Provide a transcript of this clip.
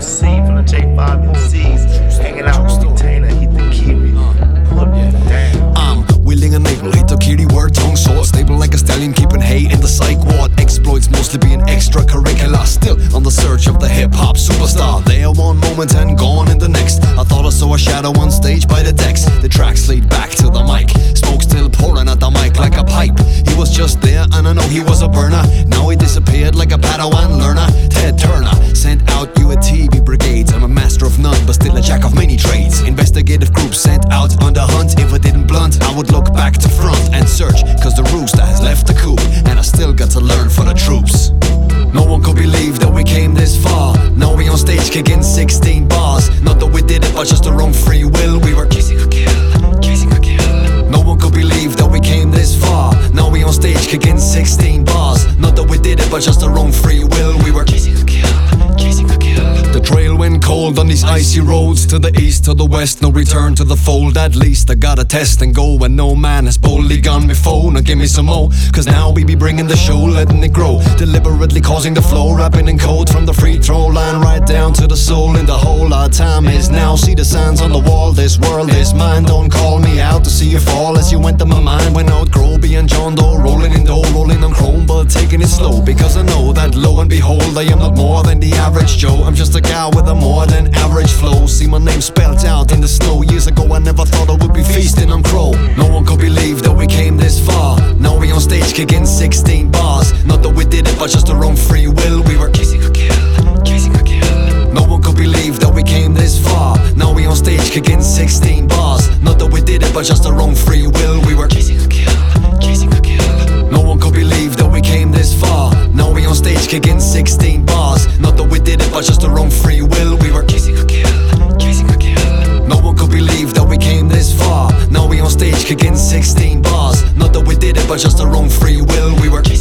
MC from the J5 MCs, hanging out with Retainer, Heat the Kiwi. Put it down. I'm willing and able, hit the kitty word, tongue sore, stable like a stallion, keeping hay in the psych ward. Exploits mostly being extracurricular, still on the search of the hip-hop superstar. There one moment and gone in the next. I thought I saw a shadow on stage by the decks. The tracks lead back to the mic, smoke still pouring at the mic like a pipe. He was just there and I know he was a burner. Now he disappeared like a Padawan learner. Ted Turner sent out you at TV brigades. I'm a master of none but still a jack of many trades. Investigative groups sent out on the hunt. If I didn't blunt, I would look back to front and search, cause the rooster has left the coop and I still got to learn for the troops. No one could believe that we came this far. Now we on stage kicking 16 bars. Not that we did it but just our own free will. We were chasing a kill, chasing a kill. No one could believe that we came this far. Now we on stage kicking 16 bars. Not that we did it but just our own free will. We were chasing a kill, chasing a kill. The trail went cold on these icy roads. To the east, to the west, no return to the fold. At least I gotta test and go, and no man has boldly gone before. Now give me some more, cause now we be bringing the show, letting it grow, deliberately causing the flow, rapping in code from the free throw line right down to the soul in the hole. Our time is now, see the signs on the wall. This world is mine, don't call me out to see you fall. As you went to my mind, went out Groby and John Doe, rolling in dough, rolling on chrome, but taking it slow, because I know that lo and behold I am not more than the average Joe. I'm just a guy with a more than average flow. See my name spelled out in the snow. Years ago I never thought I would be feasting on crow. No one could believe that we came this far. Now we on stage kicking 16 bars. Not that we did it but just our own free will. We were chasing a kill, chasing a kill. No one could believe that we came this far. Now we on stage kicking 16 bars. Not that we did it but just our own free will. We were chasing a kill, chasing a kill. No one could believe that we came this far. Now we on stage kicking 16 bars. Not that we did it but just our own free will. We were chasing a kill, chasing a kill. No one could believe that we came this far. Now we on stage kicking 16 bars. Not that we did it but just our own free will. We were